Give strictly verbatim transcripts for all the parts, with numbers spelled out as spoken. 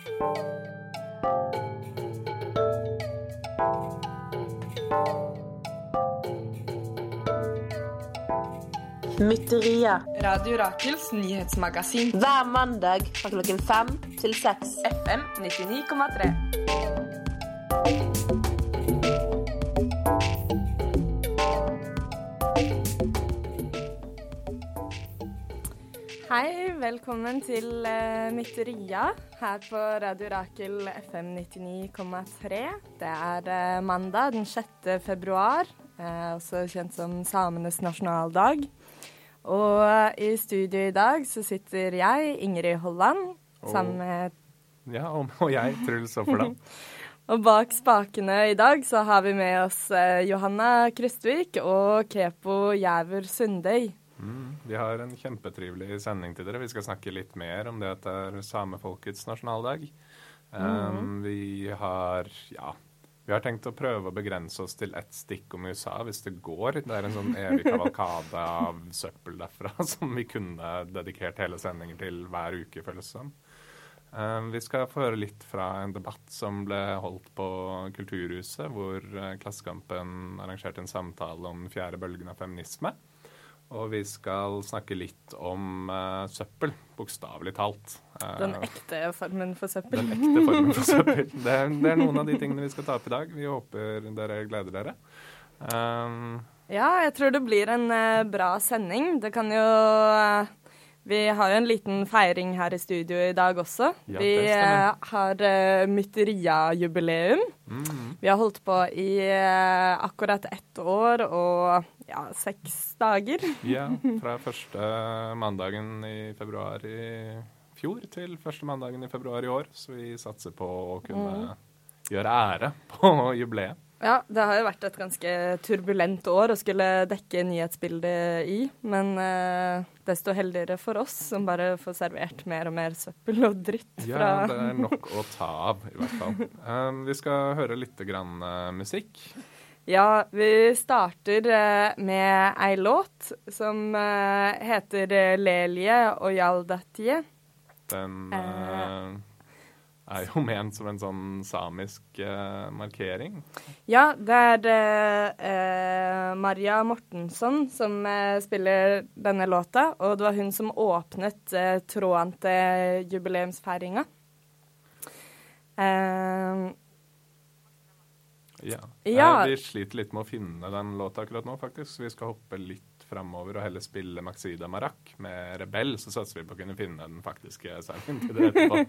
Mytteria. Radio Rakels nyhetsmagasin. Hver mandag fra klokken fem til seks. F M nittini komma tre. Hei, velkommen til uh, Mytteria her på Radio Rakel F M nittini komma tre. Det er uh, mandag den sjette februar, uh, også kjent som samenes nasjonaldag. Og uh, i studio i dag så sitter jeg, Ingrid Holland, og, sammen med... Ja, og, og jeg, Truls Opperland. Og bak spakene i dag så har vi med oss uh, Johanna Krustvik og Kepo Jæver Sundøy. Mm, vi har en kjempetrivelig sending til dere. Vi skal snakke litt mer om det at det er samefolkets nasjonaldag. Um, mm. Vi har, ja, vi har tenkt å prøve å begrense oss til ett stikk om U S A hvis det går. Det er en sånn evig kavalkade av søppel derfra som vi kunne dedikert hele sendinger til hver uke, føles det som. Um, vi skal få høre litt fra en debatt som ble holdt på Kulturhuset, hvor uh, Klassekampen arrangerte en samtale om den fjerde bølgen av feminisme. Og vi skal snakke litt om uh, søppel, bokstavelig talt. Uh, den ekte formen for søppel. Den ekte formen for søppel. Det er, det er noen av de tingene vi skal ta opp i dag. Vi håper dere gleder dere. Um, ja, jeg tror det blir en uh, bra sending. Det kan jo... Uh, vi har jo en liten feiring her i studio i dag også. Ja, vi uh, har uh, Mytteria-jubileum. Mm. Vi har holdt på i uh, akkurat ett år og ja, seks dager. Ja, fra første mandagen i februar i fjor til første mandagen i februar i år. Så vi satser på å kunne mm. gjøre ære på jubileet. Ja, det har jo vært et ganske turbulent år å skulle dekke nyhetsbildet i, men uh, desto heldigere for oss som bare får servert mer og mer søppel og dritt. Ja, fra det er nok å ta av, i hvert fall. Um, vi skal høre litt grann uh, musikk. Ja, vi starter uh, med ei låt som uh, heter Lelie og Jaldatie. Den... Uh, er jo ment som en sånn samisk eh, markering. Ja, det er eh, Maria Mortensson som eh, spiller denne låta, og det var hun som åpnet eh, tråden til jubileumsfeiringa. Eh, ja. ja. Eh, vi sliter litt med å finne den låta akkurat nå, faktisk, så vi skal hoppe litt fremover og heller spille Maxida Marak med Rebell, så satser vi på å kunne finne den faktiske sangen til det etterpå.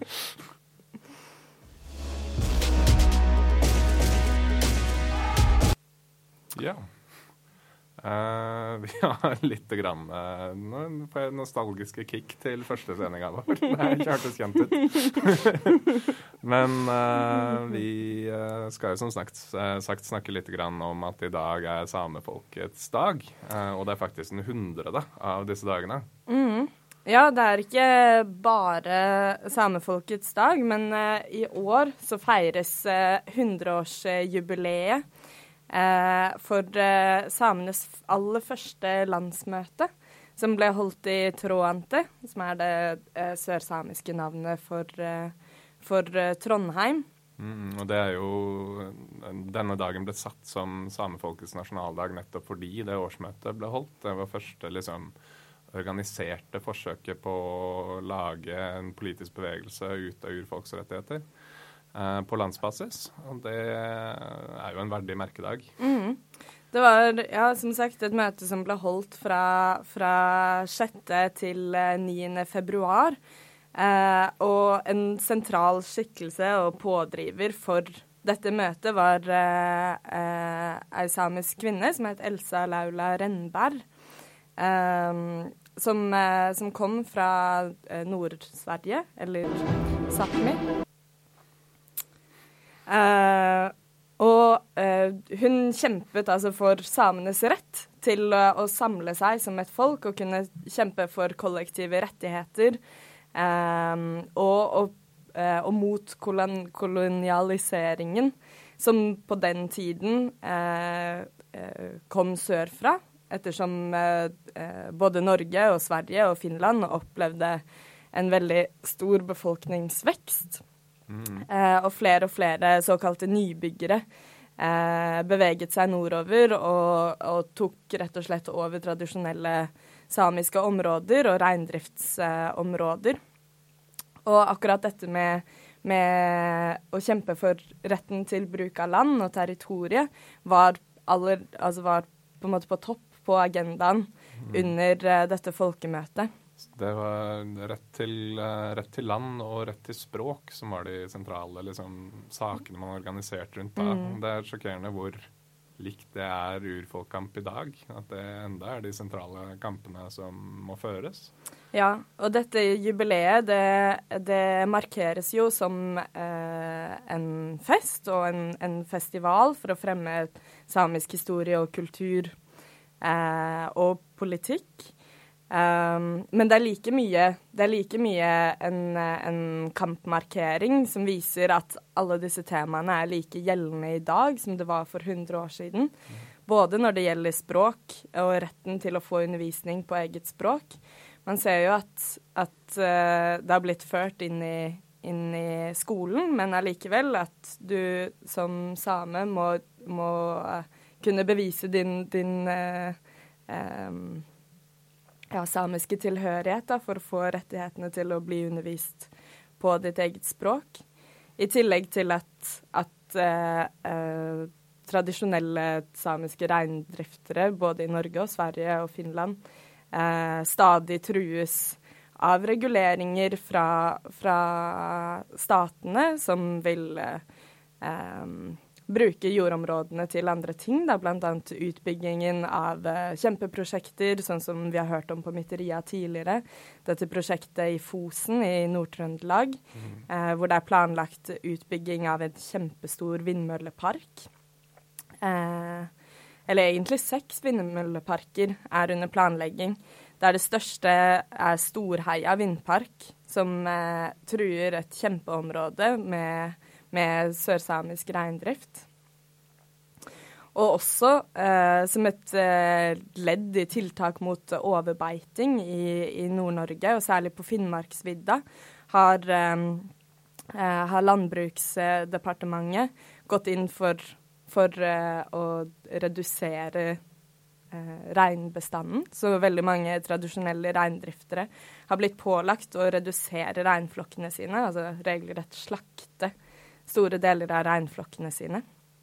Ja. Uh, vi har litt grann uh, nå får jeg nostalgiske kick til første sendinga vår. Det kjørtes kjent ut. Men uh, vi uh, skal jo som sagt, uh, sagt snakke litt grann om at i dag er samefolkets dag. Uh, og det er faktisk den hundrede av disse dagene. Mm. Ja, det er ikke bare samefolkets dag, men uh, i år så feires uh, hundreårsjubileet. Eh, for eh, samenes aller første landsmøte, som ble holdt i Tråante, som er det eh, sørsamiske navnet for, eh, for eh, Trondheim. Mm, og det er jo, denne dagen ble satt som samefolkets nasjonaldag nettopp fordi det årsmøtet ble holdt. Det var første liksom organiserte forsøket på å lage en politisk bevegelse ut av urfolksrettigheter. På landsbasis, og det er jo en verdig merkedag. Mm. Det var, ja, som sagt, et møte som ble holdt fra, fra sjette til niende februar, eh, og en sentral skikkelse og pådriver for dette møtet var eh, eh, ei samisk kvinne som het Elsa Laula Rennberg, eh, som, eh, som kom fra eh, Nord-Sverige, eller Sápmi. Uh, og uh, hun kjempet altså for samenes rett til uh, å samle seg som et folk og kunne kjempe for kollektive rettigheter um, og, og, uh, og mot kolon- kolonialiseringen som på den tiden uh, uh, kom sørfra, ettersom uh, uh, både Norge og Sverige og Finland opplevde en veldig stor befolkningsvekst. Mm. Eh, og flere og flere såkalte nybyggere eh, beveget seg nordover og, og tok rett og slett over tradisjonelle samiske områder og reindriftsområder. Og akkurat dette med, med å kjempe for retten til bruk av land og territoriet var, aller, altså var på en måte på topp på agendaen mm. under uh, dette folkemøtet. Det var rett til, uh, rett til land og rett til språk som var de sentrale liksom, sakene man organiserte rundt da. Mm. Det er sjokkerende hvor likt det er urfolkkamp i dag. At det enda er de sentrale kampene som må føres. Ja, og dette jubileet, det, det markeres jo som eh, en fest og en, en festival for å fremme samisk historie og kultur eh, og politikk. Um, men det er like mye, det er like mye en, en kampmarkering som viser at alle disse temaene er like gjeldende i dag som det var for hundre år siden. Mm. Både når det gjelder språk og retten til å få undervisning på eget språk. Man ser jo at, at uh, det har blitt ført inn i, inn i skolen, men allikevel at du som same må, må uh, kunne bevise din, din uh, um, ja, samiske tilhørighet da, for å få rettighetene til å bli undervist på ditt eget språk. I tillegg til at, at uh, uh, tradisjonelle samiske reindriftere, både i Norge og Sverige og Finland, uh, stadig trues av reguleringer fra, fra statene som vil uh, um, bruke jordområdene til andre ting, da, blant annet utbyggingen av uh, kjempeprosjekter, sånn som vi har hørt om på Mytteria tidligere. Dette prosjektet i Fosen i Nord-Trøndelag, mm. uh, hvor det er planlagt utbygging av en kjempestor vindmøllepark. Uh, eller egentlig seks vindmølleparker er under planlegging, der det største er Storheia vindpark, som uh, truer et kjempeområde med med sørsamisk reindrift. Og også eh, som et eh, ledd i tiltak mot overbeiting i, i Nord-Norge, og særlig på Finnmarksvidda, har, eh, har Landbruksdepartementet gått inn for, for eh, å redusere eh, reinbestanden. Så veldig mange tradisjonelle reindriftere har blitt pålagt å redusere reinflokkene sine, altså regelrett slakte store deler av reinflokkene sine.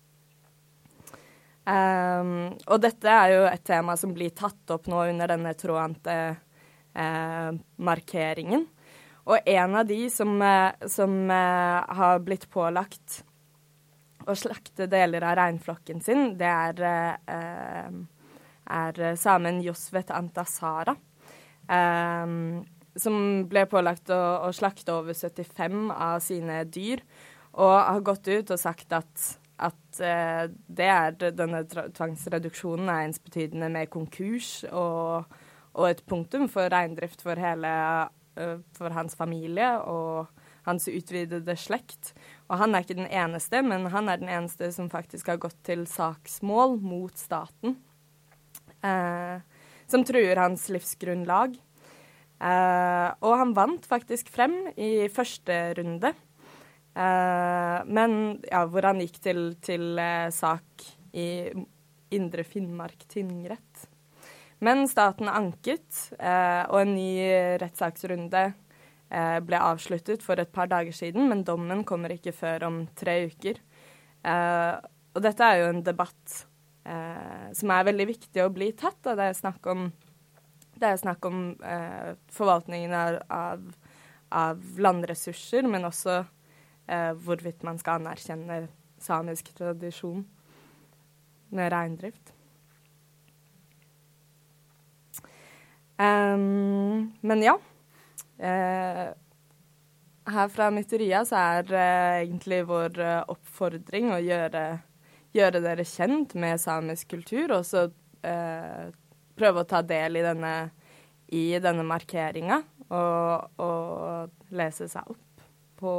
Um, og dette er jo et tema som blir tatt opp nå under denne trådante uh, markeringen. Og en av de som, uh, som uh, har blitt pålagt å slakte deler av reinflokken sin, det er, uh, er samen Josvet Antasara, um, som ble pålagt å, å slakte over syttifem av sine dyr, og har gått ut og sagt at, at uh, det er, denne tvangsreduksjonen er ensbetydende med konkurs og, og et punktum for reindrift for hele uh, for hans familie og hans utvidede slekt. Og han er ikke den eneste, men han er den eneste som faktisk har gått til saksmål mot staten, uh, som truer hans livsgrunnlag. Uh, og han vant faktisk frem i første runde. Uh, men ja, hvor han gikk til, til uh, sak i Indre Finnmark tingrett. Men staten anket, uh, og en ny rettssaksrunde uh, ble avsluttet for et par dager siden, men dommen kommer ikke før om tre uker. Uh, og dette er jo en debatt uh, som er veldig viktig å bli tatt, og det er snakk om, det er snakk om uh, forvaltningen av, av, av landressurser, men også Uh, hvorvidt man skal anerkjenne samisk tradisjon med reindrift. Um, men ja, uh, her fra Mytteria så er uh, egentlig vår uh, oppfordring å gjøre, gjøre dere kjent med samisk kultur, og så uh, prøve å ta del i denne, i denne markeringen, og, og lese seg opp på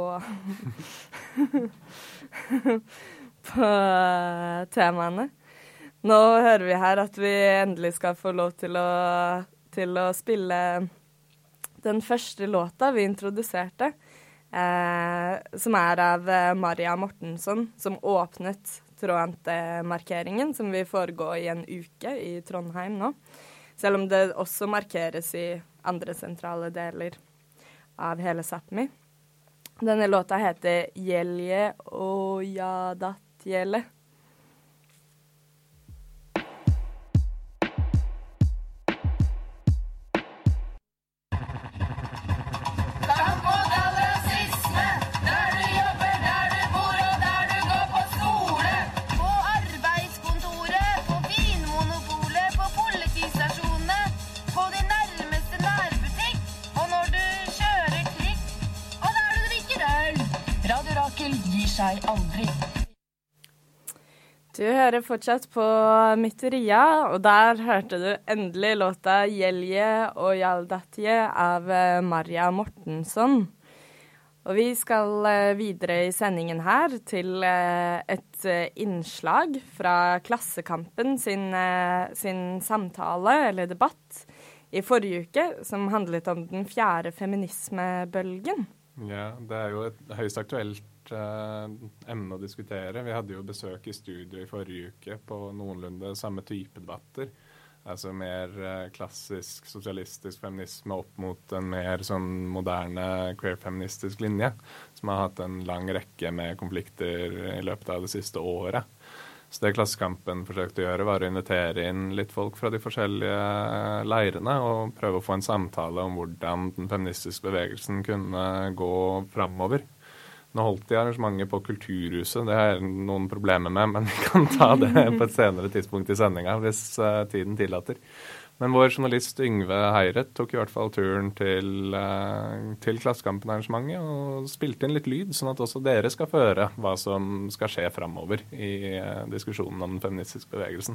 på temaene. Nå hører vi her at vi endelig skal få lov til å, til å spille den første låta vi introduserte. eh, som er av eh, Maria Mortensson, som åpnet Trådente-markeringen, som vil foregå i en uke i Trondheim nå. Selv om det også markeres i andre sentrale deler av hele Sápmi. Denne låta heter Jelje og Jadatjele. Aldri. Du hører fortsatt på Mytteria, og der hørte du endelig låta Jelje og Jaldatje av Maria Mortensson. Og vi skal videre i sendingen her til et innslag fra Klassekampen sin, sin samtale eller debatt i forrige uke, som handlet om den fjerde feminismebølgen. Ja, det er jo et høyst aktuelt uh, emne å diskutere. Vi hadde jo besøk i studio i forrige uke på noenlunde samme type debatter. Altså mer uh, klassisk sosialistisk feminisme opp mot en mer sånn moderne queer-feministisk linje, som har hatt en lang rekke med konflikter i løpet av det siste året. Så det Klassekampen forsøkte å gjøre var å invitere inn litt folk fra de forskjellige leirene og prøve å få en samtale om hvordan den feministiske bevegelsen kunne gå fremover. Nå holdt de arrangementet på Kulturhuset, det har jeg noen problemer med, men vi kan ta det på et senere tidspunkt i sendingen hvis uh, tiden tillater. Men vår journalist Yngve Heiret tok i hvert fall turen til, uh, til Klassekampen-arrangementet og spilte inn litt lyd, sånn at også dere skal føre hva som skal skje fremover i uh, diskusjonen om den feministiske bevegelsen.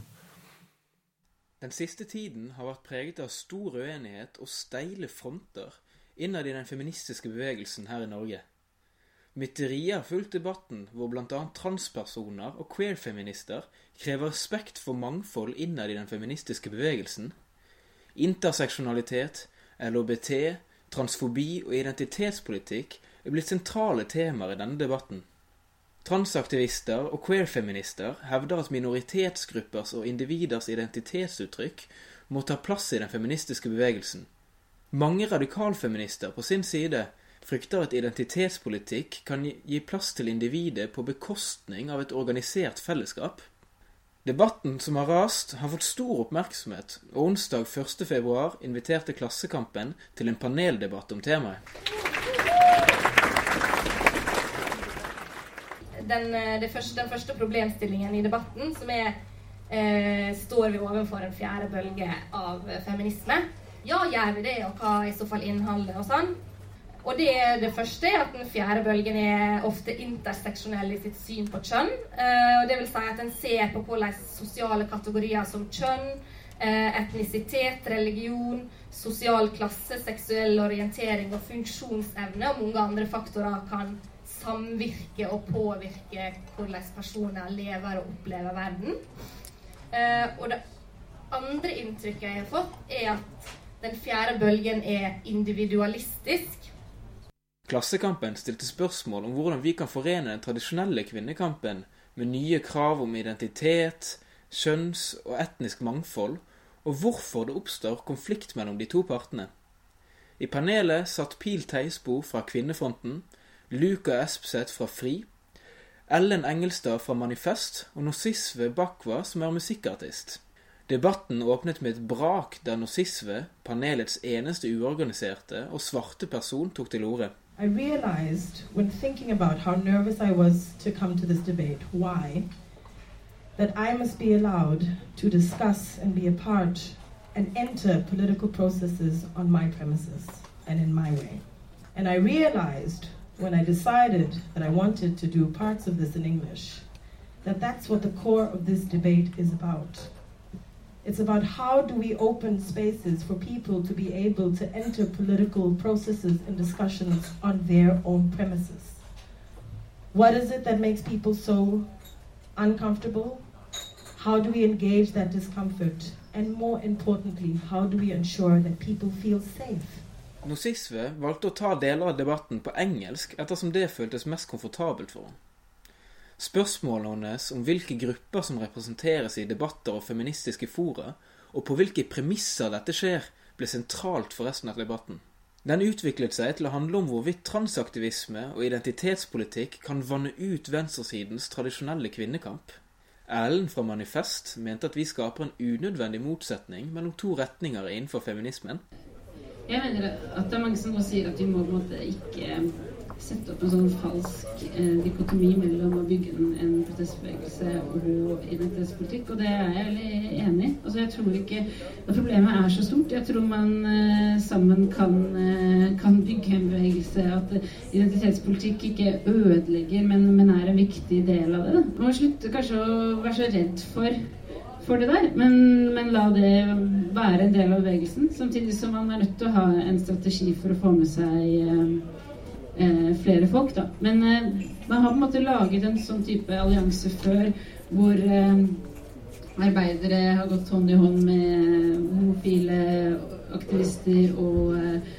Den siste tiden har vært preget av stor uenighet og steile fronter innad i den feministiske bevegelsen her i Norge. Mytteria har fulgt debatten hvor blant annet transpersoner og queer-feminister krever respekt for mangfold innad i den feministiske bevegelsen. Interseksjonalitet, L H B T, transfobi og identitetspolitikk er blitt sentrale temaer i denne debatten. Transaktivister og queer-feminister hevder at minoritetsgruppers og individers identitetsuttrykk må ta plass i den feministiske bevegelsen. Mange radikalfeminister på sin side frykter at identitetspolitikk kan gi plass til individet på bekostning av et organisert fellesskap. Debatten som har rast har fått stor oppmerksomhet, og onsdag første februar inviterte Klassekampen til en paneldebatt om temaet. Den, det første, den første problemstillingen i debatten, som er eh, står vi overfor en fjerde bølge av feminisme. Ja, gjør vi det, og hva er i så fall innholdet og sånn? Og det, det første er at den fjerde bølgen er ofte interseksjonell i sitt syn på kjønn. Eh, og det vil si at den ser på hvordan sosiale kategorier som kjønn, eh, etnisitet, religion, sosial klasse, seksuell orientering og funksjonsevne og mange andre faktorer kan samvirke og påvirke hvordan personer lever og opplever verden. Eh, og det andre inntrykket jeg har fått er at den fjerde bølgen er individualistisk. Klassekampen stilte spørsmål om hvordan vi kan forene den tradisjonelle kvinnekampen med nye krav om identitet, kjønns- og etnisk mangfold, og hvorfor det oppstår konflikt mellom de to partene. I panelet satt Pil Teisbo fra Kvinnefronten, Luka Espseth fra Fri, Ellen Engelstad fra Manifest og Nosisve Bakwa som er musikkartist. Debatten åpnet med et brak der Nosisve, panelets eneste uorganiserte og svarte person, tok til orde. I realized, when thinking about how nervous I was to come to this debate, why, that I must be allowed to discuss and be a part and enter political processes on my premises and in my way. And I realized, when I decided that I wanted to do parts of this in English, that that's what the core of this debate is about. It's about how do we open spaces for people to be able to enter political processes and discussions on their own premises. What is it that makes people so uncomfortable? How do we engage that discomfort? And more importantly, how do we ensure that people feel safe Nosisve valgte å ta deler av debatten på engelsk ettersom det føltes mest komfortabelt for henne. Spørsmålene hennes om hvilke grupper som representeres i debatter og feministiske fora, og på hvilke premisser dette skjer, ble sentralt for resten av debatten. Den utviklet seg til å handle om hvorvidt transaktivisme og identitetspolitikk kan vanne ut venstresidens tradisjonelle kvinnekamp. Ellen fra Manifest mente at vi skaper en unødvendig motsetning mellom to retninger innenfor feminismen. Jeg mener at det er mange som nå sier at vi må på en måte ikke sette opp en sånn falsk eh, dikotomi mellom å bygge en, en protestbevegelse og identitetspolitikk, og det er jeg veldig enig i. Altså, jeg tror ikke at problemet er så stort. Jeg tror man eh, sammen kan, eh, kan bygge en bevegelse, at identitetspolitikk ikke ødelegger, men, men er en viktig del av det. Man må slutte kanskje å være så redd for for det der, men, men la det være en del av bevegelsen, samtidig som man er nødt til å ha en strategi for å få med seg eh, eh, flere folk da. Men eh, man har på en måte laget en sånn type allianse før, hvor eh, arbeidere har gått hånd i hånd med homofile aktivister og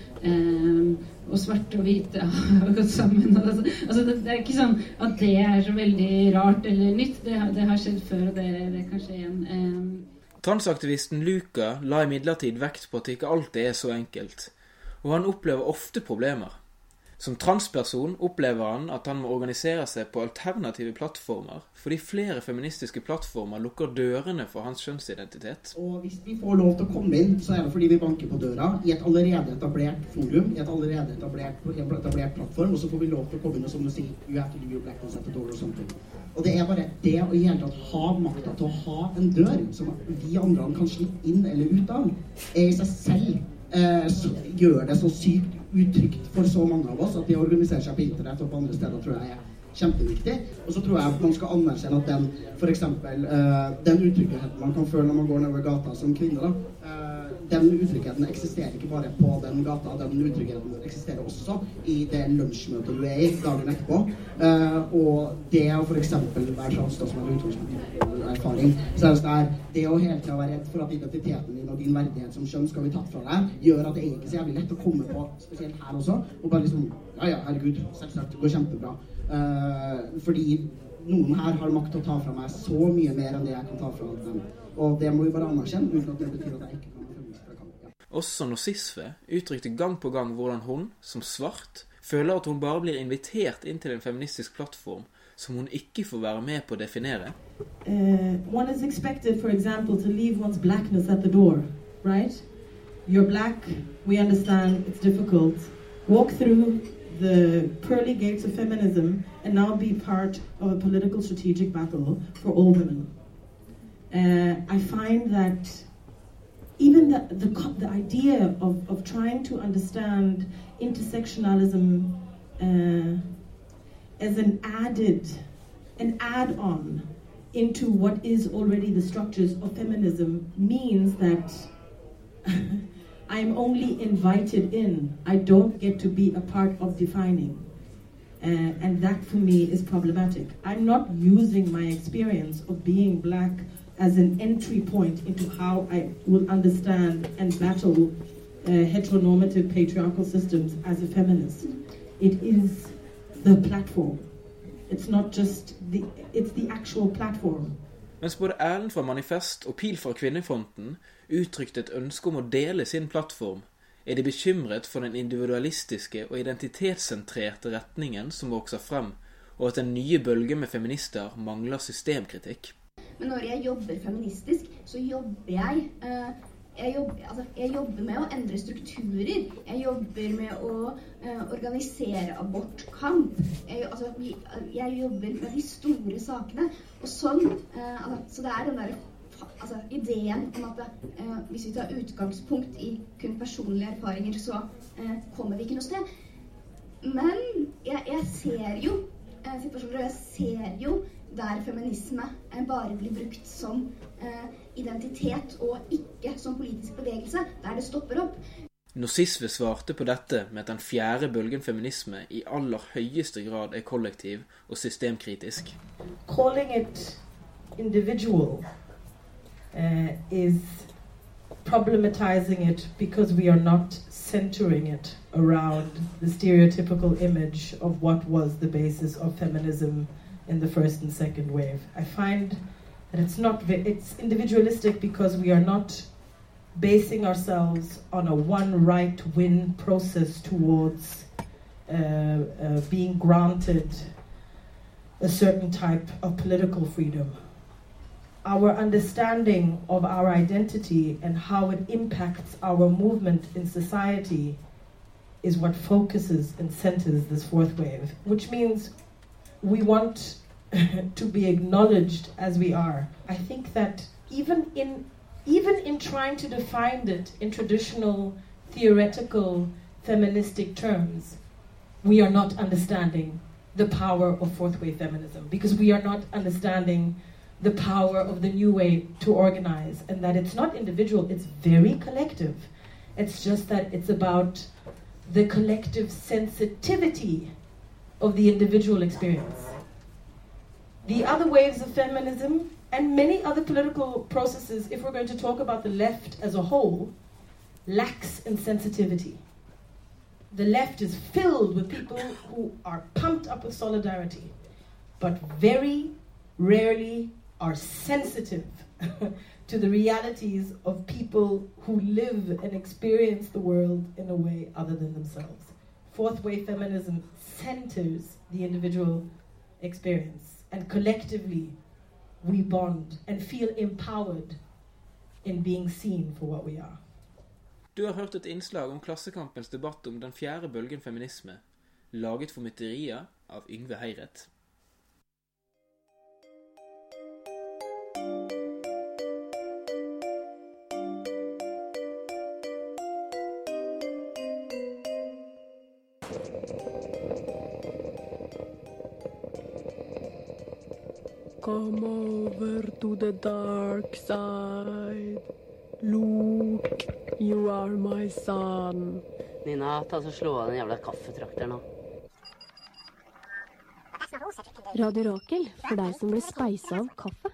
eh, og svarte og hvite har gått sammen. Altså, altså det, det er ikke sånn at det er så veldig rart eller nytt. Det, det har skjedd før, og det, det kan skje igjen. Um... Transaktivisten Luca la imidlertid vekt på at det ikke alltid er så enkelt, og han opplever ofte problemer. Som transperson opplever han at han må organisere seg på alternative plattformer, fordi flere feministiske plattformer lukker dørene for hans kjønnsidentitet. Og hvis vi får lov til å komme inn, så er det fordi vi banker på døra i et allerede etablert forum, i et allerede etablert, etablert plattform, og så får vi lov til å komme inn, og som du sier, you have to give your blackness at the door or something. Og det er bare det å i hele tatt ha makta til å ha en dør som vi andre kan slippe inn eller ut av, er i seg selv eh, så, gjør det så sykt uttrykt for så mange av oss at det å organisere seg på internett og på andre steder tror jeg er kjempeviktig. Og så tror jeg at man skal anerkjenne at den, for eksempel, uh, den utryggheten man kan føle når man går nedover gata som kvinne, da, uh, den utryggheten eksisterer ikke bare på den gata, den utryggheten eksisterer også i det lunsjmøtet du er i dagen etterpå. Uh, og det å for eksempel være trans, da, som er utgangspunkt erfaring, så er det sånn her, det å hele tiden være redd for at identiteten din og din verdighet som kjønn skal bli tatt fra deg, gjør at det er ikke så jævlig lett å komme på, spesielt her også, og bare liksom, ja ja, herregud, selvsagt, det går kjempebra. Uh, fordi noen her har makt til å ta fra meg så mye mer enn det jeg kan ta fra dem. Og det må vi bare anerkjenne, uten at det betyr at jeg ikke kan være kan. Ja. Også Nosisve uttrykte gang på gang hvordan hun, som svart, føler at hun bare blir invitert inn til en feministisk plattform som hun ikke får være med på å definere. Uh, one is expected, for example, to leave one's blackness at the door, right? You're black, we understand, it's difficult. Walk through the pearly gates of feminism and now be part of a political strategic battle for all women. Uh, I find that even the, the, the idea of, of trying to understand intersectionalism uh, as an added, an add-on into what is already the structures of feminism means that I'm only invited in. I don't get to be a part of defining. Uh, and that for me is problematic. I'm not using my experience of being black as an entry point into how I will understand and battle uh, heteronormative patriarchal systems as a feminist. It is the platform. It's not just the, it's the actual platform. Mens både Ellen fra Manifest og Pil fra Kvinnefronten uttrykte et ønske om å dele sin plattform, er de bekymret for den individualistiske og identitetssentrerte retningen som vokser frem, og at den nye bølge med feminister mangler systemkritikk. Men når jeg jobber feministisk, så jobber jeg, uh, jeg, jobber, altså, jeg jobber med å endre strukturer. Jeg jobber med å uh, organisere abortkamp. Jeg, altså, jeg jobber med de store sakene. Og sånn, uh, altså, så det er den der altså, ideen om at uh, hvis vi tar utgangspunkt i kun personlige erfaringer, så uh, kommer vi ikke noe sted. Men jeg, jeg ser jo uh, situasjoner, og jeg ser jo der feminisme uh, bare blir brukt som uh, identitet og ikke som politisk bevegelse, der det stopper opp. Nosisve svarte på dette med at den fjerde bølgen feminisme i aller høyeste grad er kollektiv og systemkritisk. Calling it individual Uh, is problematizing it because we are not centering it around the stereotypical image of what was the basis of feminism in the first and second wave. I find that it's not, it's individualistic because we are not basing ourselves on a one right win process towards uh, uh, being granted a certain type of political freedom. Our understanding of our identity and how it impacts our movement in society is what focuses and centers this fourth wave, which means we want to be acknowledged as we are. I think that even in even in trying to define it in traditional theoretical feministic terms, we are not understanding the power of fourth wave feminism, because we are not understanding the power of the new way to organize, and that it's not individual, it's very collective. It's just that it's about the collective sensitivity of the individual experience. The other waves of feminism and many other political processes, if we're going to talk about the left as a whole, lacks in sensitivity. The left is filled with people who are pumped up with solidarity, but very rarely are sensitive to the realities of people who live and experience the world in a way other than themselves. Fourth wave feminism centers the individual experience, and collectively we bond and feel empowered in being seen for what we are. Du har hørt et innslag om Klassekampens debatt om den fjerde bølgen feminisme, laget for Mytteria av Yngve Heiret. Come over to the dark side. Luke, you are my son. Nina, ta så slå av den jævla kaffetrakter nå. Radio Rakel, for deg som blir speisa av kaffe.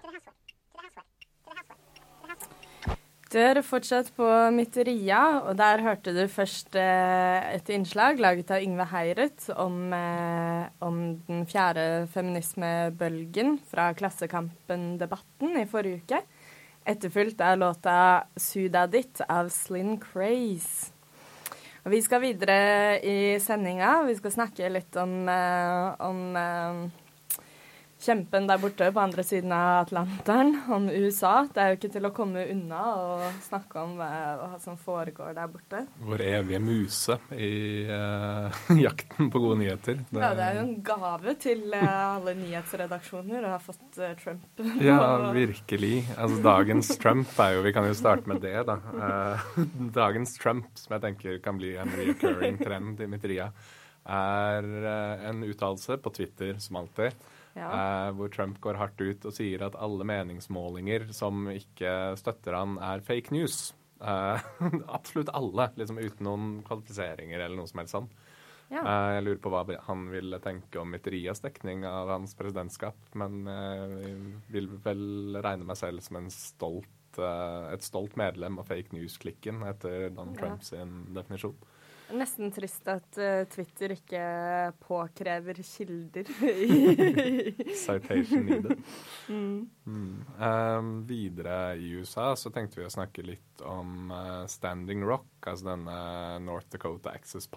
Dere fortsatt på Mytteria, og der hørte du først eh, et innslag laget av Yngve Heiret om, eh, om den fjerde feminismebølgen fra Klassekampen-debatten i forrige uke. Etterfulgt av låta Suda Ditt av Slyn Craze. Og vi skal videre i sendinga. Vi skal snakke litt om, eh, om eh, kjempen der borte på andre siden av Atlanteren, om U S A. Det er jo ikke til å komme unna og snakke om hva, hva som foregår der borte. Vår evige muse i uh, jakten på gode nyheter. Det... Ja, det er jo en gave til uh, alle nyhetsredaksjoner å ha fått uh, Trump. Ja, virkelig. Altså, dagens Trump er jo, vi kan jo starte med det da. Uh, dagens Trump, som jeg tenker kan bli en recurring trend i Mytteria, er uh, en uttalelse på Twitter, som alltid, Ja. Uh, hvor Trump går hardt ut og sier at alle meningsmålinger som ikke støtter han er fake news. Uh, absolutt alle, liksom uten noen kvalifiseringer eller noe som helst sånn. Ja. Uh, jeg lurer på hva han ville tenke om Mytterias dekning av hans presidentskap, men uh, jeg vil vel regne meg selv som en stolt, uh, et stolt medlem av fake news-klikken etter Donald ja. Trumps definisjon. Nesten trist at uh, Twitter ikke påkrever kilder. Citation needed. Mm. Mm. Um, videre i U S A så tenkte vi å snakke litt om uh, Standing Rock, altså denne North Dakota Access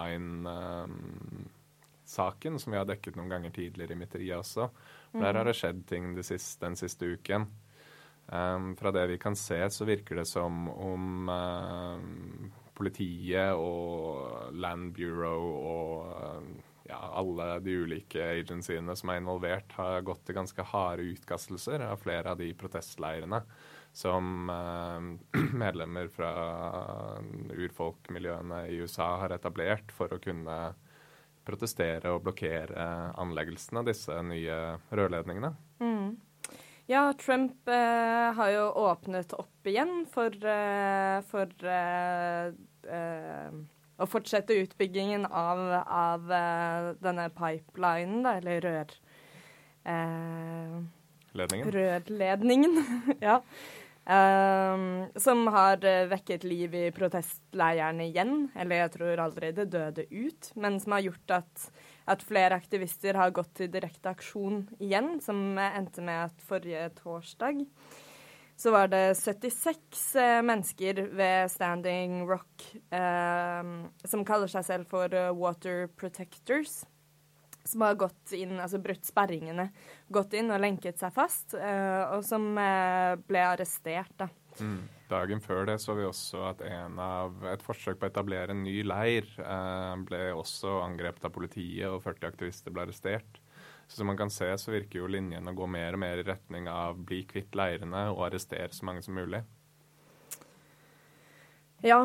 Pipeline-saken, um, som vi har dekket noen ganger tidligere i Mytteria også. Mm. Der har det skjedd ting de siste, den siste uken. Um, fra det vi kan se, så virker det som om uh, politiet og Land Bureau og ja, alle de ulike agencyene som er involvert, har gått til ganske harde utkastelser av flere av de protestleirene som eh, medlemmer fra urfolkmiljøene i U S A har etablert for å kunne protestere og blokkere anleggelsen av disse nye rørledningene. Mm. Ja, Trump eh, har jo åpnet opp igjen for, eh, for eh, eh, å fortsette utbyggingen av, av eh, denne pipelinen, da, eller rør... Eh, Ledningen. Rørledningen, ja. Um, som har vekket liv i protestleirene igjen, eller jeg tror aldri det døde ut, men som har gjort at, at flere aktivister har gått til direkte aksjon igjen, som endte med at forrige torsdag så var det syttiseks eh, mennesker ved Standing Rock eh, som kaller seg selv for uh, Water Protectors, som har gått inn, altså brutt sperringene, gått inn og lenket seg fast, uh, og som uh, ble arrestert, da. Mm. Dagen før det så vi også at en av et forsøk på å etablere en ny leir uh, ble også angrepet av politiet, og førti aktivister ble arrestert. Så som man kan se, så virker jo linjen å gå mer og mer i retning av bli kvitt leirene og arrestere så mange som mulig. Ja.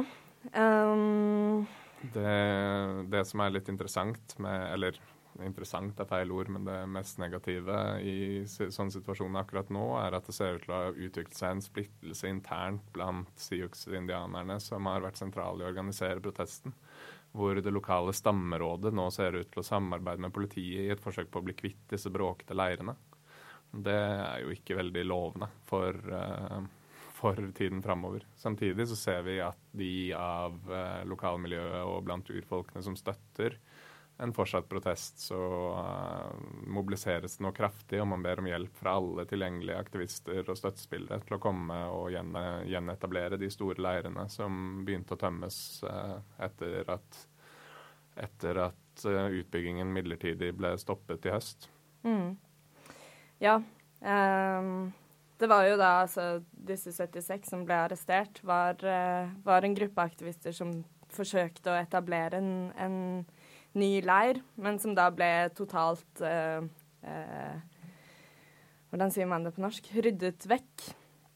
Um... Det, det som er litt interessant med, eller interessant er feil ord, men det mest negative i sånne situasjoner akkurat nå er at det ser ut til å ha utviklet seg en splittelse internt blant Sioux-indianerne som har vært sentrale i å organisere protesten, hvor det lokale stammerådet nå ser ut til å samarbeide med politiet i et forsøk på å bli kvitt disse bråkete leirene. Det er jo ikke veldig lovende for, uh, for tiden fremover. Samtidig så ser vi at de av uh, lokalmiljøet og blant urfolkene som støtter en fortsatt protest, så uh, mobiliseres det nå kraftig, og man ber om hjelp fra alle tilgjengelige aktivister og støttespillere til å komme og gjen, gjenetablere de store leirene som begynte å tømmes uh, etter at, etter at uh, utbyggingen midlertidig ble stoppet i høst. Mm. Ja, um, det var jo da altså disse syttiseks som ble arrestert, var, uh, var en gruppe aktivister som forsøkte å etablere en, en ny leir, men som da ble totalt eh, eh, hvordan sier man det på norsk? Ryddet vekk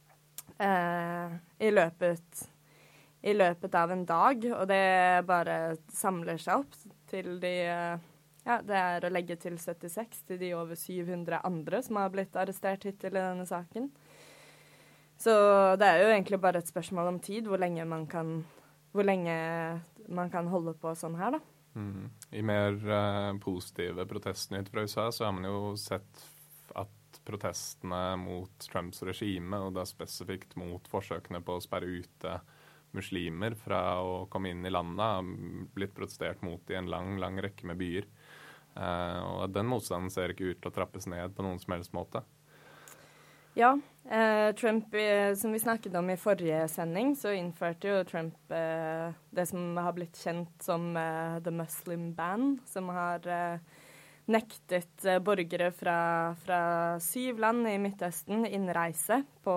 eh, i, løpet, i løpet av en dag, og det bare samler seg opp til de eh, ja, det er å legge til syttiseks til de over syv hundre andre som har blitt arrestert hittil i denne saken. Så det er jo egentlig bare et spørsmål om tid hvor lenge man kan, hvor lenge man kan holde på sånn her, da. Mm. I mer uh, positive protestnytt fra U S A så har man jo sett at protestene mot Trumps regime, og da spesifikt mot forsøkene på å sperre ute muslimer fra å komme inn i landet, har blitt protestert mot i en lang, lang rekke med byer. Uh, og den motstanden ser ikke ut til å trappes ned på noen som helst måte. Ja, eh, Trump, eh, som vi snakket om i forrige sending, så innførte jo Trump eh, det som har blitt kjent som eh, The Muslim Ban, som har eh, nektet eh, borgere fra, fra syv land i Midtøsten innreise på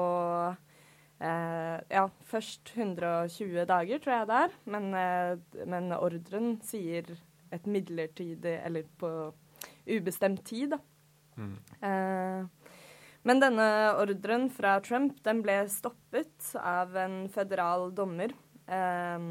eh, ja, først hundre og tjue dager, tror jeg det er, men, eh, men ordren sier et midlertidig, eller på ubestemt tid, da. Mm. Eh, Men denne ordren fra Trump, den ble stoppet av en federal dommer eh,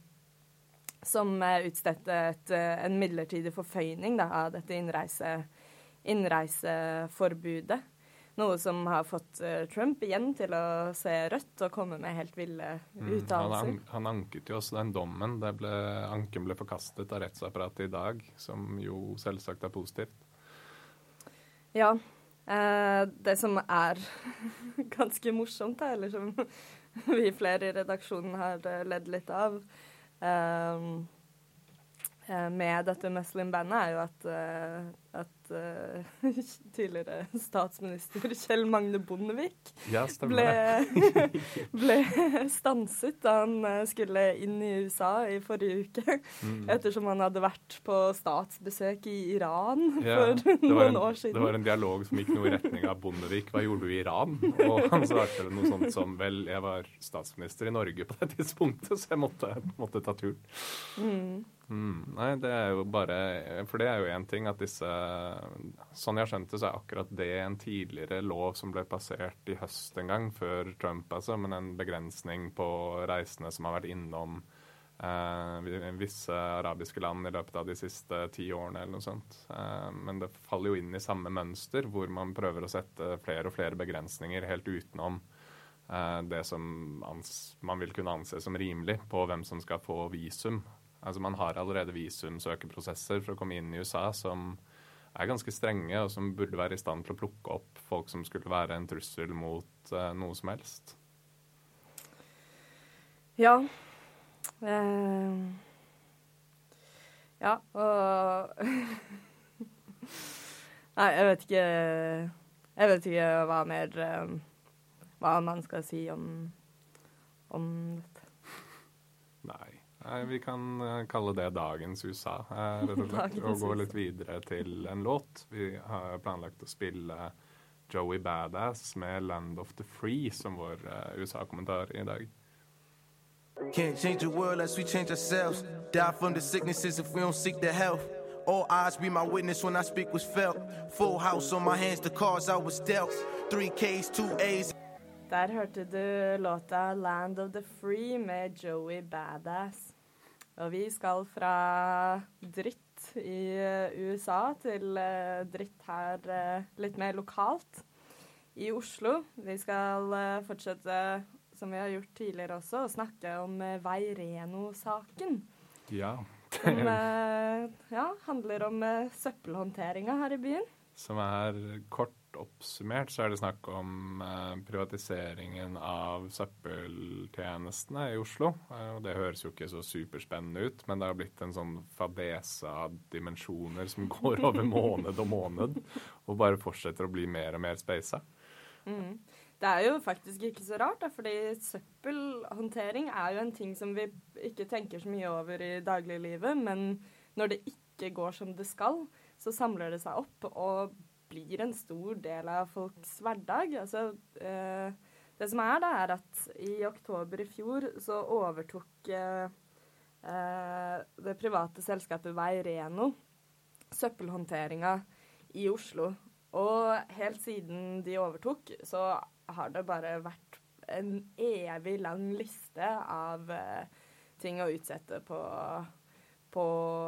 som utstedte et, en midlertidig forføyning da, av dette innreise, innreiseforbudet. Noe som har fått uh, Trump igjen til å se rødt og komme med helt ville uttalelser. Mm, han, han anket jo også den dommen. Det ble, anken ble forkastet av rettsapparatet i dag, som jo selvsagt er positivt. Ja. Uh, det som er ganske morsomt, da, eller som vi flere i redaksjonen har ledd litt av uh, uh, med dette Muslim-bandet, er jo at, uh, at uh, tidligere statsminister Kjell Magne Bondevik ja, ble, ble stanset da han skulle inn i U S A i forrige uke, mm. ettersom han hadde vært på statsbesøk i Iran ja, for noen en, år siden. Det var en dialog som gikk noe i retning av Bondevik. Hva gjorde du i Iran? Og han svarte noe sånt som, vel, jeg var statsminister i Norge på det tidspunktet, så jeg måtte, måtte ta turen. Mm. Mm, nei, det er jo bare, for det er jo en ting at disse, sånn jeg skjønte så er akkurat det en tidligere lov som ble passert i høst en gang, før Trump altså, men en begrensning på reisende som har vært innom eh, visse arabiske land i løpet av de siste ti årene eller noe sånt. Eh, men det faller jo inn i samme mønster, hvor man prøver å sette flere og flere begrensninger helt utenom eh, det som ans, man vil kunne anse som rimelig på hvem som skal få visum. Altså Man har allerede visumsøkeprosesser for å komme inn i U S A som er ganske strenge, og som burde være i stand til å plukke opp folk som skulle være en trussel mot uh, noe som helst. Ja. Eh, ja, og Nei, jeg vet ikke Jeg vet ikke hva mer um, hva man skal si om, om dette. Nei. Nei, vi kan uh, kalle det dagens U S A, uh, rett og slett, og gå litt videre til en låt. Vi har planlagt å spille Joey Badass med Land of the Free som vår uh, U S A-kommentar i dag. Can't change the world unless we change ourselves. Die from the sicknesses if we don't seek the health. All eyes be my witness when I speak was felt. Full house on my hands, the cards I was dealt. Three K's, two A's. Der hørte du låta Land of the Free med Joey Badass. Og vi skal fra dritt i U S A til uh, dritt her uh, litt mer lokalt i Oslo. Vi skal uh, fortsette som vi har gjort tidligere også, å snakke om uh, Veireno-saken. Ja. Som uh, ja, handler om uh, søppelhåndteringa her i byen. Som er kort oppsummert, så er det snakk om uh, privatiseringen av søppeltjenestene i Oslo. Uh, og det høres jo ikke så superspennende ut, men det har blitt en sånn fadese av dimensjoner som går over måned og måned, og bare fortsetter å bli mer og mer speisa. Mm. Det er jo faktisk ikke så rart, da, fordi søppelhåndtering er jo en ting som vi ikke tenker så mye over i dagliglivet, men når det ikke går som det skal, så samler det seg opp og blir en stor del av folks hverdag. Altså, eh, det som er da, er at i oktober i fjor så overtok eh, eh, det private selskapet Veireno søppelhåndteringa i Oslo. Og helt siden de overtok, så har det bare vært en evig lang liste av uh, ting å utsette på, på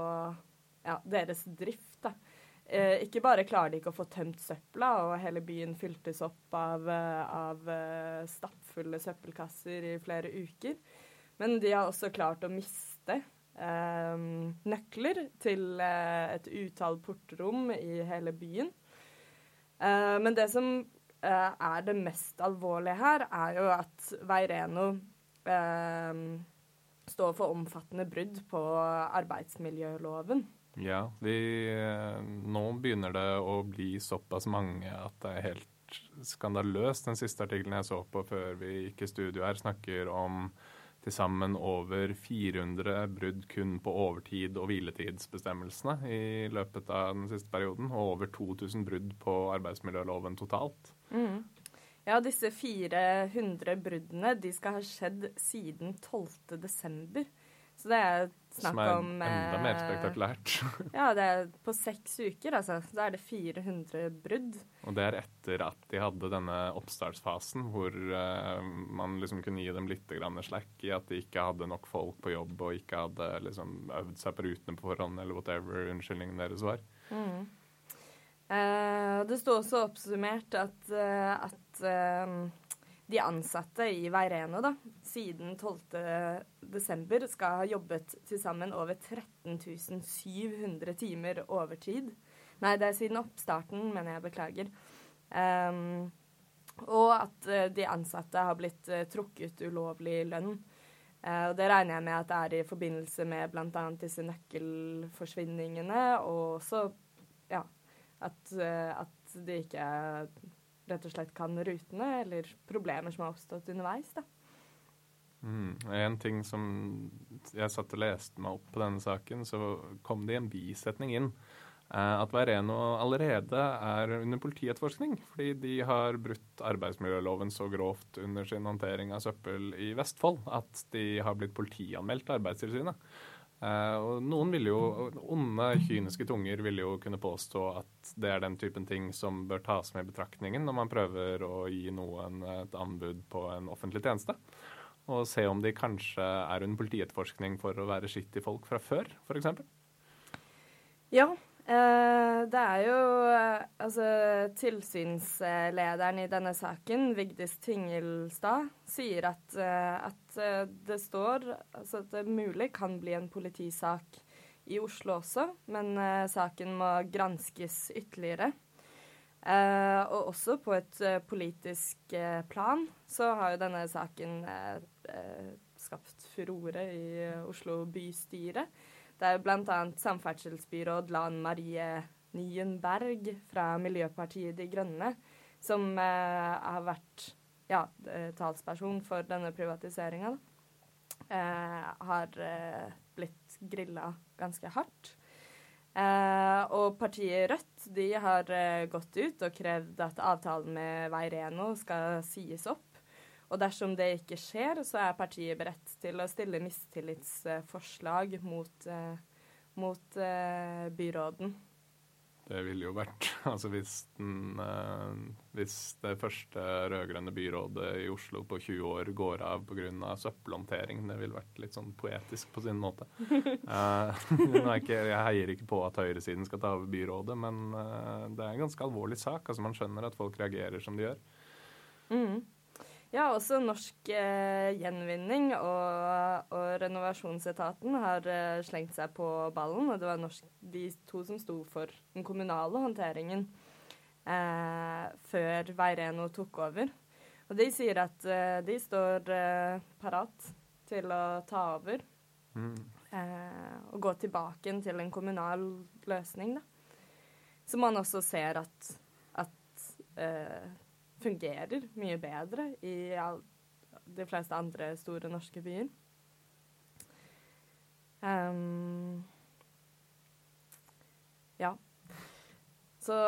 ja, deres drift. Da. Uh, ikke bare klarer de ikke å få tømt søpla, og hele byen fyltes opp av, uh, av uh, stappfulle søppelkasser i flere uker, men de har også klart å miste uh, nøkler til uh, et utall portrom i hele byen. Uh, men det som uh, er det mest alvorlige her, er jo at Veireno uh, står for omfattende brudd på arbeidsmiljøloven. Ja, vi, nå begynner det å bli såpass mange at det er helt skandaløst. Den siste artikkelen jeg så på før vi gikk i studio her, snakker om til sammen over fire hundre brudd kun på overtid- og hviletidsbestemmelsene i løpet av den siste perioden, og over to tusen brudd på arbeidsmiljøloven totalt. Mm. Ja, disse fire hundre bruddene, de skal ha skjedd siden tolvte desember. Så det er snakk om... Som er enda mer spektakulært. Ja, det er på seks uker, altså. Da er det fire hundre brudd. Og det er etter at de hadde denne oppstartsfasen, hvor uh, man liksom kunne gi dem litt grann slack i at de ikke hadde nok folk på jobb, og ikke hadde liksom øvd seg på rutene på forhånd, eller whatever unnskyldningen deres var. Mm. Uh, det står også oppsummert at, uh, at uh, de ansatte i Veireno da, siden tolvte desember skal ha jobbet til sammen over tretten tusen syv hundre timer overtid. Nei, det er siden oppstarten, men jeg beklager. Um, og at uh, de ansatte har blitt uh, trukket ulovlig lønn. Uh, og det regner jeg med at det er i forbindelse med blant annet disse nøkkelforsvinningene, og også ja, at, uh, at de ikke rett og slett kan rutene, eller problemer som har oppstått underveis, da. Mm. En ting som jeg satt og leste meg opp på denne saken, så kom det en bisetning inn eh, at Veireno allerede er under politietterforskning, fordi de har brutt arbeidsmiljøloven så grovt under sin håndtering av søppel i Vestfold, at de har blitt politianmeldt av Arbeidstilsynet. Uh, og noen vil jo, onde, kyniske tunger vil jo kunne påstå at det er den typen ting som bør tas med i betraktningen når man prøver å gi noen et anbud på en offentlig tjeneste, og se om de kanskje er under politietterforskning for å være skittige folk fra før, for eksempel. Ja, eh, det er jo eh, altså tilsynslederen i denne saken, Vigdis Tingelstad, sier at, eh, at det står altså at det mulig kan bli en politisak i Oslo også, men eh, saken må granskes ytterligere. Eh, og også på et uh, politisk uh, plan så har jo denne saken uh, uh, skapt furore i Oslo bystyre. Det er blant annet samferdselsbyråd Lan Marie Nyenberg fra Miljøpartiet De Grønne som eh, har vært ja, talsperson for denne privatiseringen. Eh, har eh, blitt grillet ganske hardt. Eh, og partiet Rødt de har eh, gått ut og krevd at avtalen med Veireno skal sies opp. Og dersom det ikke skjer, så er partiet beredt til å stille mistillitsforslag mot, eh, mot eh, byråden. Det ville jo vært, altså hvis, den, eh, hvis det første rødgrønne byrådet i Oslo på tjue år går av på grunn av søppelhåndtering, det ville vært litt sånn poetisk på sin måte. eh, ikke, jeg heier ikke på at høyresiden skal ta over byrådet, men eh, det er en ganske alvorlig sak. Altså man skjønner at folk reagerer som de gjør. Mm. Ja, også Norsk eh, Gjenvinning og, og Renovasjonsetaten har eh, slengt seg på ballen, og det var norsk, de to som sto for den kommunale håndteringen eh, før Veireno tok over. Og de sier at eh, de står eh, parat til å ta over mm. eh, og gå tilbake til en kommunal løsning, da. Så man også ser at, at eh, fungerer mye bedre i all, de fleste andre store norske byer. Um, ja. Så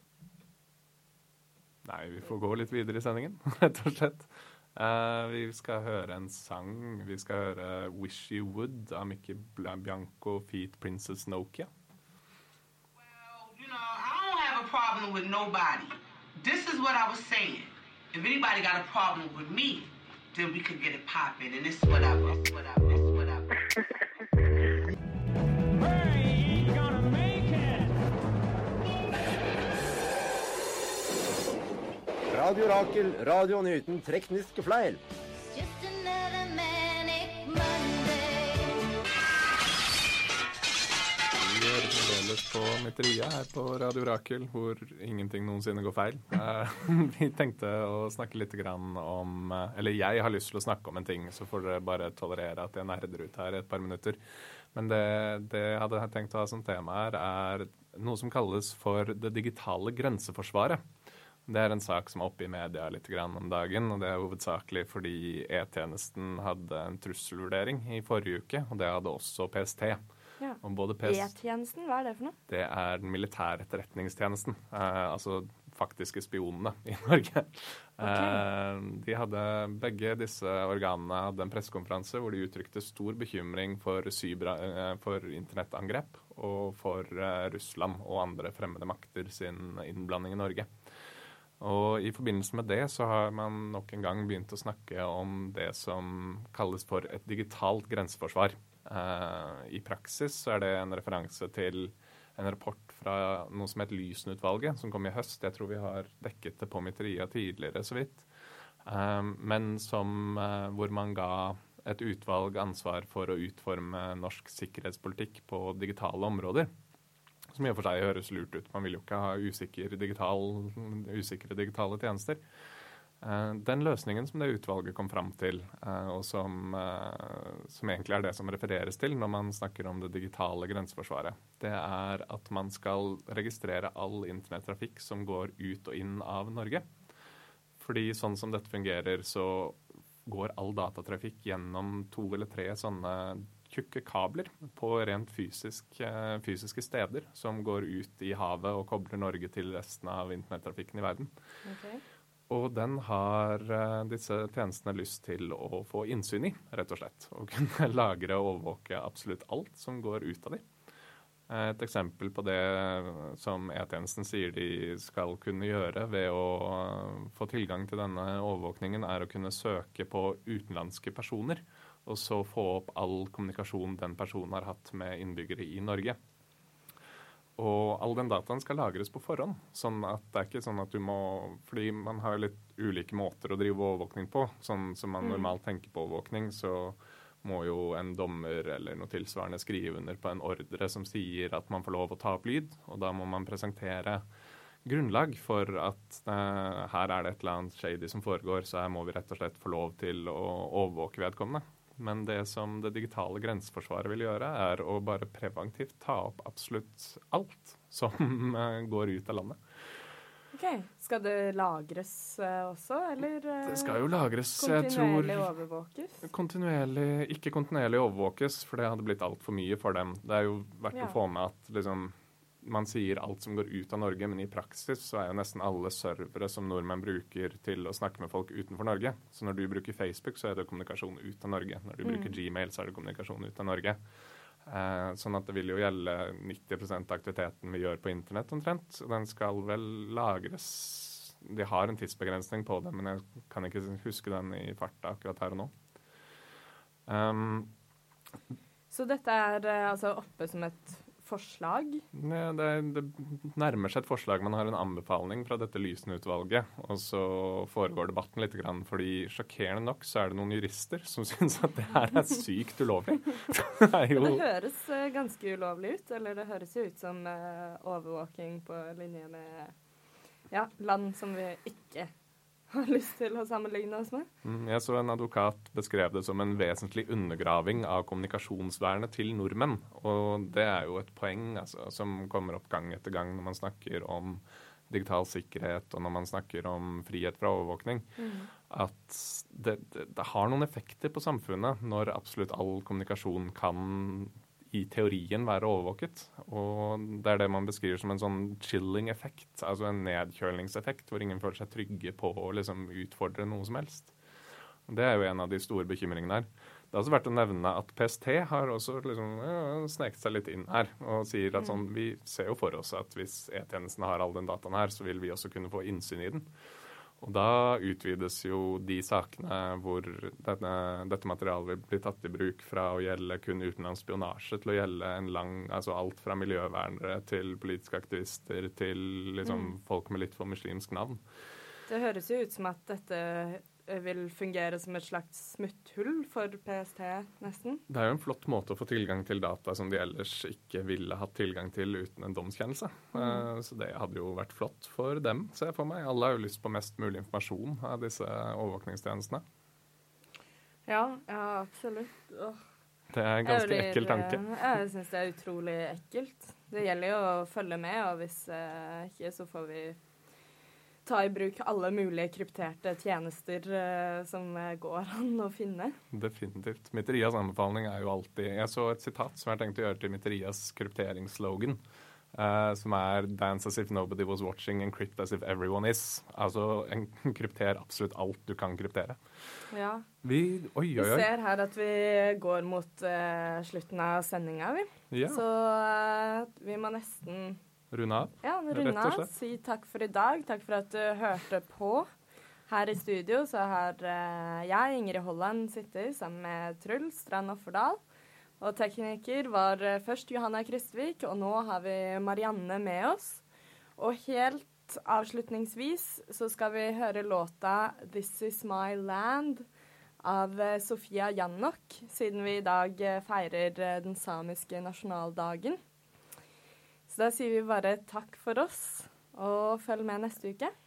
Nei, vi får gå litt videre i sendingen, rett og slett. Uh, vi skal høre en sang. Vi skal høre Wish You Would av Mickey Bianco feat. Princess Nokia. Well, you know, I don't have a problem with nobody. This is what I was saying. If anybody got a problem with me, then we could get it popping. And this is what I was, what I was, what I was. Hey, you gonna make it! Radio Rakel, radioen uten tekniske fleil. Just another manic Monday. Vi er fremdeles på Mytteria her på Radio Rakel, hvor ingenting noensinne går feil. Uh, vi tenkte å snakke litt grann om, uh, eller jeg har lyst til å snakke om en ting, så får dere bare tolerere at jeg nerder ut her et par minutter. Men det, det jeg hadde tenkt å ha som tema her er noe som kalles for det digitale grenseforsvaret. Det er en sak som er oppe i media litt grann om dagen, og det er hovedsakelig fordi E-tjenesten hadde en trusselvurdering i forrige uke, og det hadde også P S T. Ja. P S E-tjenesten, hva er det for noe? Det er den militære etterretningstjenesten, eh, altså faktiske spionene i Norge. Okay. Eh, de hadde, begge disse organene hadde en pressekonferanse hvor de uttrykte stor bekymring for, cyber, eh, for internettangrep og for eh, Russland og andre fremmede makter sin innblanding i Norge. Og i forbindelse med det så har man nok en gang begynt å snakke om det som kalles for et digitalt grenseforsvar. Uh, I praksis så er det en referanse til en rapport fra noe som heter Lysen-utvalget, som kom i høst. Jeg tror vi har dekket det på Mytteria tidligere, så vidt. Uh, men som, uh, hvor man ga et utvalg ansvar for å utforme norsk sikkerhetspolitikk på digitale områder. Som i og for seg høres lurt ut. Man vil jo ikke ha usikker digital, usikre digitale tjenester. Den løsningen som det utvalget kom fram til, og som, som egentlig er det som refereres til når man snakker om det digitale grenseforsvaret, det er at man skal registrere all internettrafikk som går ut og inn av Norge. Fordi sånn som dette fungerer, så går all datatrafikk gjennom to eller tre sånne tjukke kabler på rent fysisk, fysiske steder som går ut i havet og kobler Norge til resten av internettrafikken i verden. Okay. Og den har disse tjenestene lyst til å få innsyn i, rett og slett. Og kunne lagre og overvåke absolutt alt som går ut av dem. Et eksempel på det som E-tjenesten sier de skal kunne gjøre ved å få tilgang til denne overvåkningen, er å kunne søke på utenlandske personer, og så få opp all kommunikasjon den personen har hatt med innbyggere i Norge. Og all den dataen skal lagres på forhånd, sånn at det er ikke sånn at du må, fordi man har litt ulike måter å drive overvåkning på, sånn som man normalt tenker på overvåkning, så må jo en dommer eller noe tilsvarende skrive under på en ordre som sier at man får lov å ta opp lyd, og da må man presentere grunnlag for at uh, her er det et eller annet shady som foregår, så her må vi rett og slett få lov til å overvåke vedkommende. Men det som det digitale grenseforsvaret vil gjøre, er å bare preventivt ta opp absolutt alt som går ut av landet. Ok, skal det lagres uh, også, eller uh, det skal jo lagres, kontinuerlig jeg tror, overvåkes? Kontinuerlig, ikke kontinuerlig overvåkes, for det hadde blitt alt for mye for dem. Det er jo verdt Ja. å få med at liksom, man sier alt som går ut av Norge, men i praksis så er jo nesten alle servere som nordmenn bruker til å snakke med folk utenfor Norge. Så når du bruker Facebook, så er det kommunikasjon ut av Norge. Når du Mm. bruker Gmail, så er det kommunikasjon ut av Norge. Eh, sånn at det vil jo gjelde nitti prosent av aktiviteten vi gjør på internett omtrent. Den skal vel lagres. De har en tidsbegrensning på det, men jeg kan ikke huske den i farta akkurat her og nå. Um, Så dette er uh, altså oppe som et forslag? Ja, det, det nærmer seg et forslag. Man har en anbefaling fra dette Lysen-utvalget, og så foregår debatten litt grann, fordi sjokkerende nok så er det noen jurister som synes at det her er sykt ulovlig. Det er jo... Det høres uh, ganske ulovlig ut, eller det høres jo ut som uh, overvåking på linje med ja, land som vi ikke har lyst til å sammenligne oss med. Mm, jeg så en advokat beskrev det som en vesentlig undergraving av kommunikasjonsvernet til nordmenn. Og det er jo et poeng altså, som kommer opp gang etter gang når man snakker om digital sikkerhet og når man snakker om frihet fra overvåkning. Mm. At det, det, det har noen effekter på samfunnet når absolutt all kommunikasjon kan i teorien være overvåket. Og det er det man beskriver som en sånn chilling-effekt, altså en nedkjølingseffekt, hvor ingen føler seg trygge på å liksom utfordre noe som helst. Det er jo en av de store bekymringene her. Det har også vært å nevne at P S T har også liksom, ja, sneket seg litt inn her, og sier at sånn, vi ser jo for oss at hvis E-tjenesten har all den dataen her, så vil vi også kunne få innsyn i den. Og da utvides jo de sakene hvor denne, dette materialet vil bli tatt i bruk fra å gjelde kun utenlandsk spionasje til å gjelde en lang, altså alt fra miljøvernere til politiske aktivister til liksom mm. folk med litt for muslimsk navn. Det høres jo ut som at dette vil fungere som et slags smutthull for P S T, nesten. Det er jo en flott måte å få tilgang til data som de ellers ikke ville hatt tilgang til uten en domskjennelse. Mm. Uh, så det hadde jo vært flott for dem, ser jeg for meg. Alle har jo lyst på mest mulig informasjon av disse overvåkningstjenestene. Ja, ja, absolutt. Åh. Det er en ganske jeg ekkel tanke. Jeg synes det er utrolig ekkelt. Det gjelder jo å følge med, og hvis uh, ikke så får vi ta i bruk alle mulige krypterte tjenester uh, som går an å finne. Definitivt. Mytterias anbefaling er jo alltid... Jeg så et sitat som jeg tenkte å gjøre til Mytterias krypteringsslogan, uh, som er «Dance as if nobody was watching, encrypt as if everyone is». Altså, krypter absolutt alt du kan kryptere. Ja. Vi, oi, oi, oi. Vi ser her at vi går mot uh, slutten av sendingen, vi. Ja. Så uh, vi må nesten... Runde av? Ja, runde av. Si takk for i dag. Takk for at du hørte på. Her i studio så har uh, jeg, Ingrid Holland, sittet sammen med Truls Strand Offerdal. Og tekniker var uh, først Johanna Kristvik, og nå har vi Marianne med oss. Og helt avslutningsvis så skal vi høre låta «This is my land» av uh, Sofia Jannok, siden vi i dag uh, feirer uh, den samiske nasjonaldagen. Så da sier vi bare takk for oss, og følg med neste uke.